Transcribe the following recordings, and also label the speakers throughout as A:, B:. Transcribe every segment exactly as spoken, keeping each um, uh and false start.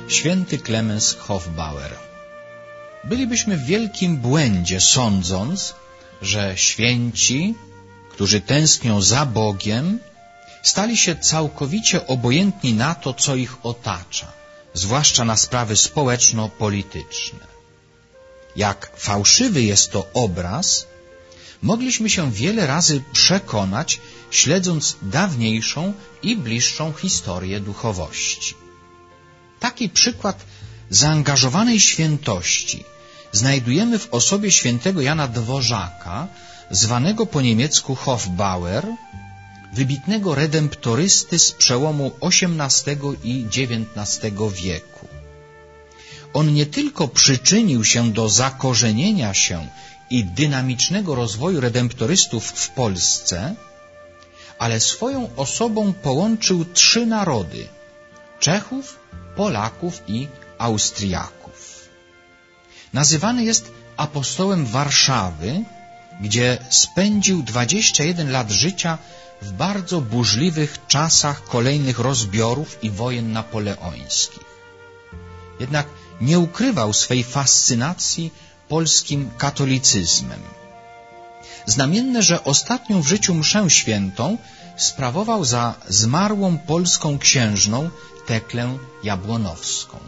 A: święty Klemens Hofbauer. Bylibyśmy w wielkim błędzie, sądząc, że święci, którzy tęsknią za Bogiem, stali się całkowicie obojętni na to, co ich otacza, zwłaszcza na sprawy społeczno-polityczne. Jak fałszywy jest to obraz, mogliśmy się wiele razy przekonać, śledząc dawniejszą i bliższą historię duchowości. Taki przykład zaangażowanej świętości znajdujemy w osobie świętego Jana Dworzaka, zwanego po niemiecku Hofbauer, wybitnego redemptorysty z przełomu osiemnastego i dziewiętnastego wieku. On nie tylko przyczynił się do zakorzenienia się i dynamicznego rozwoju redemptorystów w Polsce, ale swoją osobą połączył trzy narody – Czechów, Polaków i Austriaków. Nazywany jest apostołem Warszawy, gdzie spędził dwadzieścia jeden lat życia w bardzo burzliwych czasach kolejnych rozbiorów i wojen napoleońskich. Jednak nie ukrywał swej fascynacji polskim katolicyzmem. Znamienne, że ostatnią w życiu mszę świętą sprawował za zmarłą polską księżną Teklę Jabłonowską.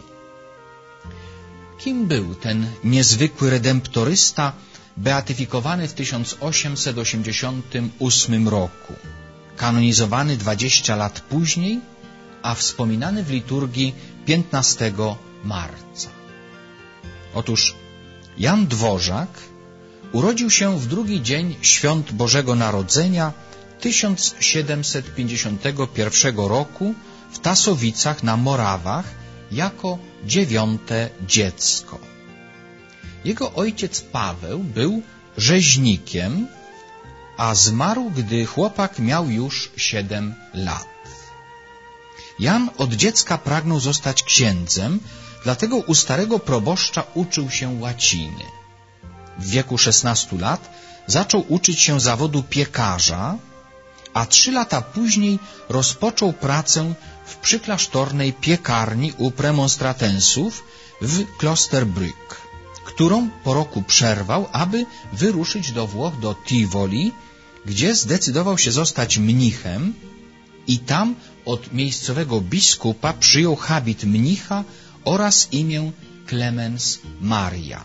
A: Kim był ten niezwykły redemptorysta, beatyfikowany w tysiąc osiemset osiemdziesiątym ósmym roku, kanonizowany dwadzieścia lat później, a wspominany w liturgii piętnastego marca? Otóż Jan Dworzak urodził się w drugi dzień świąt Bożego Narodzenia tysiąc siedemset pięćdziesiątego pierwszego roku w Tasowicach na Morawach jako dziewiąte dziecko. Jego ojciec Paweł był rzeźnikiem, a zmarł, gdy chłopak miał już siedem lat. Jan od dziecka pragnął zostać księdzem, dlatego u starego proboszcza uczył się łaciny. W wieku szesnastu lat zaczął uczyć się zawodu piekarza, a trzy lata później rozpoczął pracę w przyklasztornej piekarni u premonstratensów w Klosterbrück, którą po roku przerwał, aby wyruszyć do Włoch, do Tivoli, gdzie zdecydował się zostać mnichem i tam od miejscowego biskupa przyjął habit mnicha oraz imię Klemens Maria.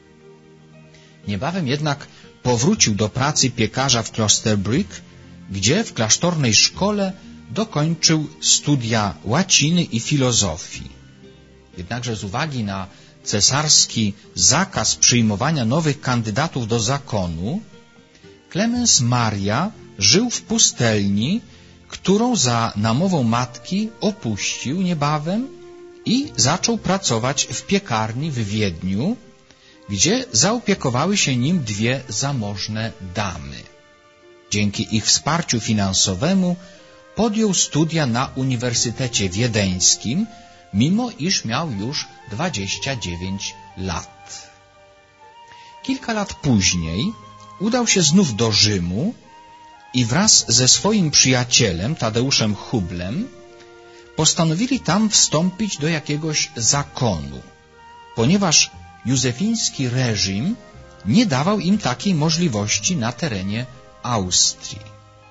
A: Niebawem jednak powrócił do pracy piekarza w Klosterbrück, gdzie w klasztornej szkole dokończył studia łaciny i filozofii. Jednakże z uwagi na cesarski zakaz przyjmowania nowych kandydatów do zakonu, Klemens Maria żył w pustelni, którą za namową matki opuścił niebawem i zaczął pracować w piekarni w Wiedniu, gdzie zaopiekowały się nim dwie zamożne damy. Dzięki ich wsparciu finansowemu podjął studia na Uniwersytecie Wiedeńskim, mimo iż miał już dwadzieścia dziewięć lat. Kilka lat później udał się znów do Rzymu i wraz ze swoim przyjacielem Tadeuszem Hublem postanowili tam wstąpić do jakiegoś zakonu, ponieważ józefiński reżim nie dawał im takiej możliwości na terenie Austrii.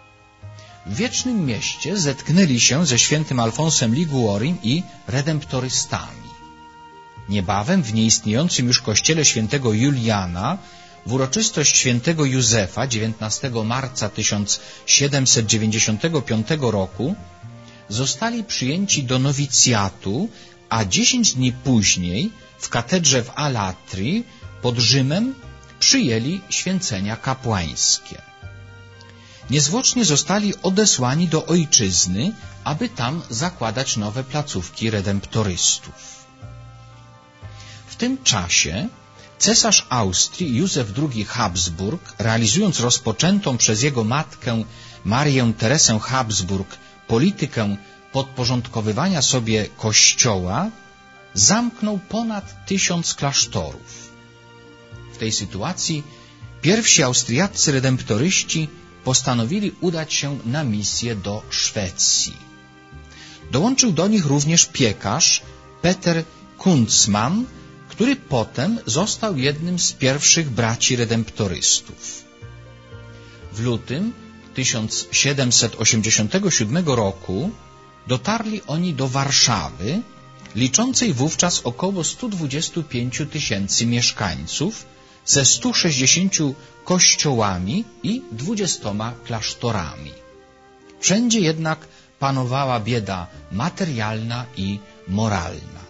A: W Wiecznym Mieście zetknęli się ze świętym Alfonsem Liguorim i redemptorystami. Niebawem w nieistniejącym już kościele świętego Juliana w uroczystość świętego Józefa dziewiętnastego marca tysiąc siedemset dziewięćdziesiątego piątego roku zostali przyjęci do nowicjatu, a dziesięć dni później w katedrze w Alatri pod Rzymem przyjęli święcenia kapłańskie. Niezwłocznie zostali odesłani do ojczyzny, aby tam zakładać nowe placówki redemptorystów. W tym czasie cesarz Austrii Józef drugi Habsburg, realizując rozpoczętą przez jego matkę Marię Teresę Habsburg politykę podporządkowywania sobie Kościoła, zamknął ponad tysiąc klasztorów. W tej sytuacji pierwsi austriaccy redemptoryści postanowili udać się na misję do Szwecji. Dołączył do nich również piekarz Peter Kunzman, który potem został jednym z pierwszych braci redemptorystów. W lutym tysiąc siedemset osiemdziesiątego siódmego roku dotarli oni do Warszawy, liczącej wówczas około sto dwadzieścia pięć tysięcy mieszkańców, ze stu sześćdziesięciu kościołami i dwudziestoma klasztorami. Wszędzie jednak panowała bieda materialna i moralna.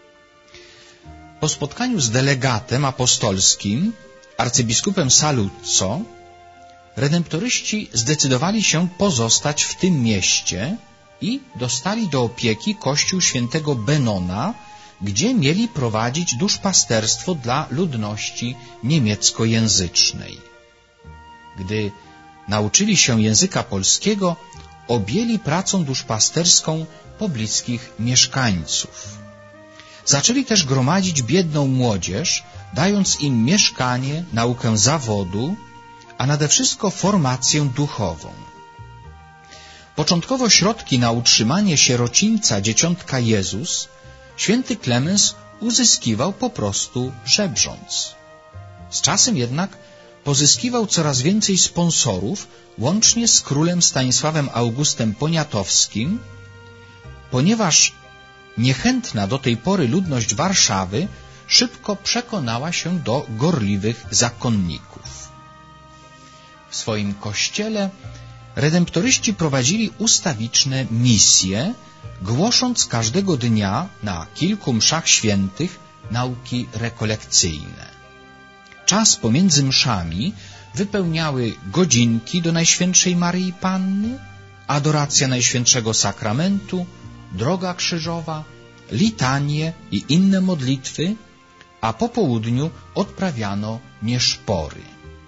A: Po spotkaniu z delegatem apostolskim, arcybiskupem Saluzzo, redemptoryści zdecydowali się pozostać w tym mieście i dostali do opieki kościół świętego Benona, gdzie mieli prowadzić duszpasterstwo dla ludności niemieckojęzycznej. Gdy nauczyli się języka polskiego, objęli pracą duszpasterską pobliskich mieszkańców. Zaczęli też gromadzić biedną młodzież, dając im mieszkanie, naukę zawodu, a nade wszystko formację duchową. Początkowo środki na utrzymanie sierocińca Dzieciątka Jezus święty Klemens uzyskiwał po prostu żebrząc. Z czasem jednak pozyskiwał coraz więcej sponsorów, łącznie z królem Stanisławem Augustem Poniatowskim, ponieważ niechętna do tej pory ludność Warszawy szybko przekonała się do gorliwych zakonników. W swoim kościele redemptoryści prowadzili ustawiczne misje, głosząc każdego dnia na kilku mszach świętych nauki rekolekcyjne. Czas pomiędzy mszami wypełniały godzinki do Najświętszej Maryi Panny, adoracja Najświętszego Sakramentu, droga krzyżowa, litanie i inne modlitwy, a po południu odprawiano nieszpory.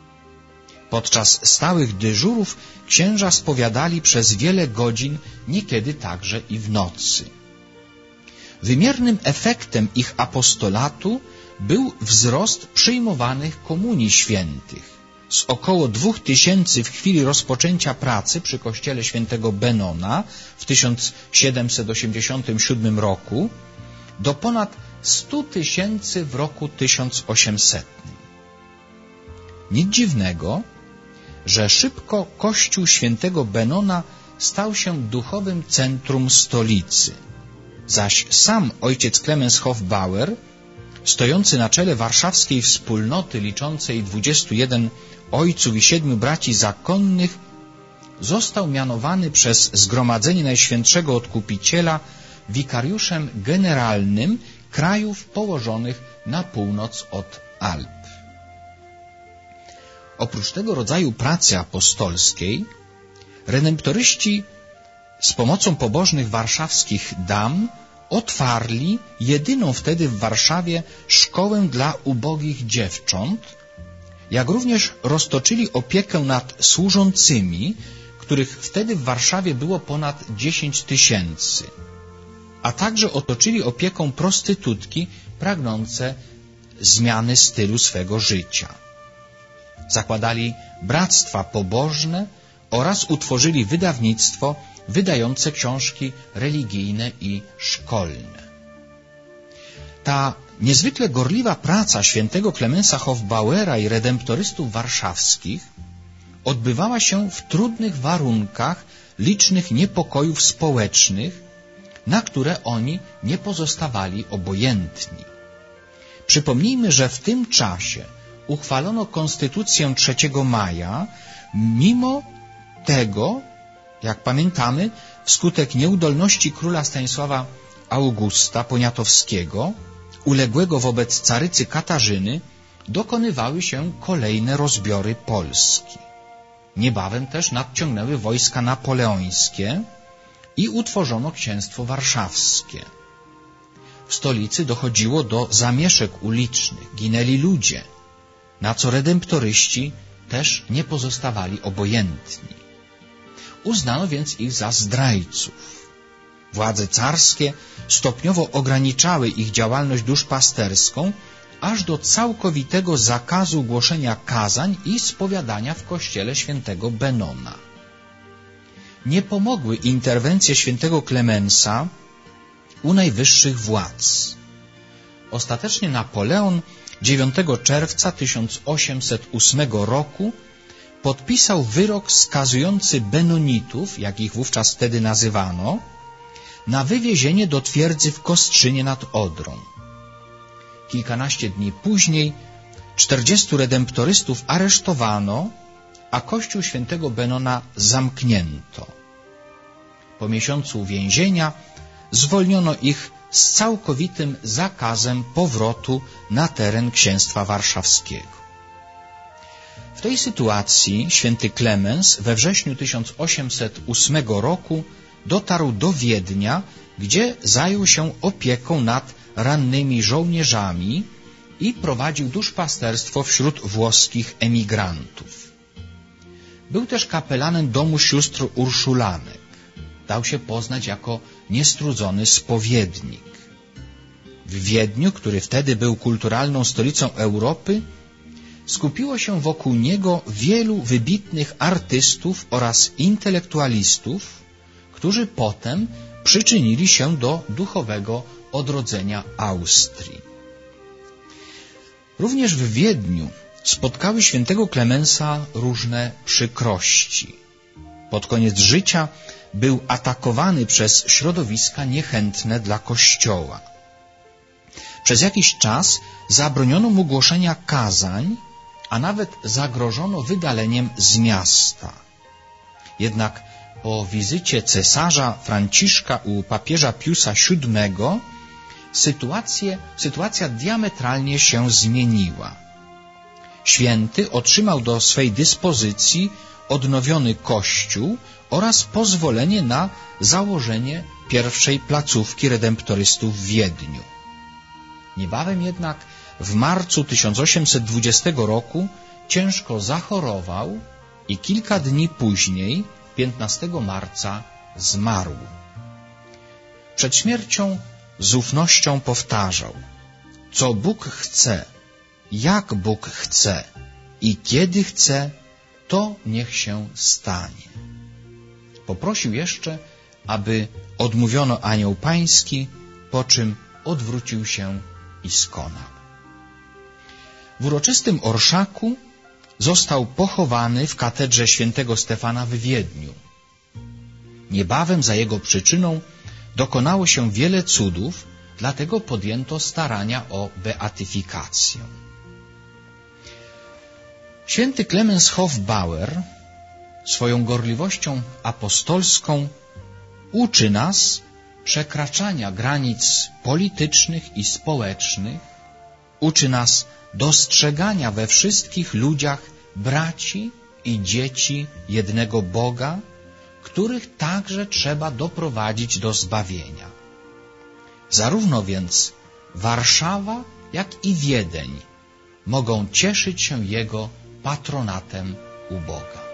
A: Podczas stałych dyżurów księża spowiadali przez wiele godzin, niekiedy także i w nocy. Wymiernym efektem ich apostolatu był wzrost przyjmowanych komunii świętych. Z około dwóch tysięcy w chwili rozpoczęcia pracy przy kościele świętego Benona w tysiąc siedemset osiemdziesiątym siódmym roku do ponad stu tysięcy w roku tysiąc osiemsetnym. Nic dziwnego, że szybko kościół świętego Benona stał się duchowym centrum stolicy, zaś sam ojciec Klemens Hofbauer, stojący na czele warszawskiej wspólnoty liczącej dwudziestu jeden ojców i siedmiu braci zakonnych, został mianowany przez Zgromadzenie Najświętszego Odkupiciela wikariuszem generalnym krajów położonych na północ od Alp. Oprócz tego rodzaju pracy apostolskiej, redemptoryści z pomocą pobożnych warszawskich dam otwarli jedyną wtedy w Warszawie szkołę dla ubogich dziewcząt, jak również roztoczyli opiekę nad służącymi, których wtedy w Warszawie było ponad dziesięć tysięcy, a także otoczyli opieką prostytutki pragnące zmiany stylu swego życia. Zakładali bractwa pobożne oraz utworzyli wydawnictwo wydające książki religijne i szkolne. Ta niezwykle gorliwa praca świętego Klemensa Hofbauera i redemptorystów warszawskich odbywała się w trudnych warunkach licznych niepokojów społecznych, na które oni nie pozostawali obojętni. Przypomnijmy, że w tym czasie uchwalono konstytucję trzeciego maja, mimo tego, jak pamiętamy, wskutek nieudolności króla Stanisława Augusta Poniatowskiego, uległego wobec carycy Katarzyny, dokonywały się kolejne rozbiory Polski. Niebawem też nadciągnęły wojska napoleońskie i utworzono księstwo warszawskie. W stolicy dochodziło do zamieszek ulicznych, ginęli ludzie, na co redemptoryści też nie pozostawali obojętni. Uznano więc ich za zdrajców. Władze carskie stopniowo ograniczały ich działalność duszpasterską, aż do całkowitego zakazu głoszenia kazań i spowiadania w kościele świętego Benona. Nie pomogły interwencje świętego Klemensa u najwyższych władz. Ostatecznie Napoleon dziewiątego czerwca tysiąc osiemset ósmego roku podpisał wyrok skazujący Benonitów, jak ich wówczas wtedy nazywano, na wywiezienie do twierdzy w Kostrzynie nad Odrą. Kilkanaście dni później czterdziestu redemptorystów aresztowano, a kościół świętego Benona zamknięto. Po miesiącu więzienia zwolniono ich z całkowitym zakazem powrotu na teren księstwa warszawskiego. W tej sytuacji święty Klemens we wrześniu tysiąc osiemset ósmego roku dotarł do Wiednia, gdzie zajął się opieką nad rannymi żołnierzami i prowadził duszpasterstwo wśród włoskich emigrantów. Był też kapelanem domu sióstr Urszulanek. Dał się poznać jako niestrudzony spowiednik. W Wiedniu, który wtedy był kulturalną stolicą Europy, skupiło się wokół niego wielu wybitnych artystów oraz intelektualistów, którzy potem przyczynili się do duchowego odrodzenia Austrii. Również w Wiedniu spotkały świętego Klemensa różne przykrości. Pod koniec życia był atakowany przez środowiska niechętne dla Kościoła. Przez jakiś czas zabroniono mu głoszenia kazań, a nawet zagrożono wydaleniem z miasta. Jednak po wizycie cesarza Franciszka u papieża Piusa siódmego sytuację, sytuacja diametralnie się zmieniła. Święty otrzymał do swej dyspozycji odnowiony kościół oraz pozwolenie na założenie pierwszej placówki redemptorystów w Wiedniu. Niebawem jednak w marcu tysiąc osiemset dwudziestego roku ciężko zachorował i kilka dni później, piętnastego marca, zmarł. Przed śmiercią z ufnością powtarzał: co Bóg chce, jak Bóg chce i kiedy chce, to niech się stanie. Poprosił jeszcze, aby odmówiono anioł pański, po czym odwrócił się i skonał. W uroczystym orszaku został pochowany w katedrze świętego Stefana w Wiedniu. Niebawem za jego przyczyną dokonało się wiele cudów, dlatego podjęto starania o beatyfikację. Święty Klemens Hofbauer swoją gorliwością apostolską uczy nas przekraczania granic politycznych i społecznych, uczy nas dostrzegania we wszystkich ludziach braci i dzieci jednego Boga, których także trzeba doprowadzić do zbawienia. Zarówno więc Warszawa, jak i Wiedeń mogą cieszyć się Jego patronatem u Boga.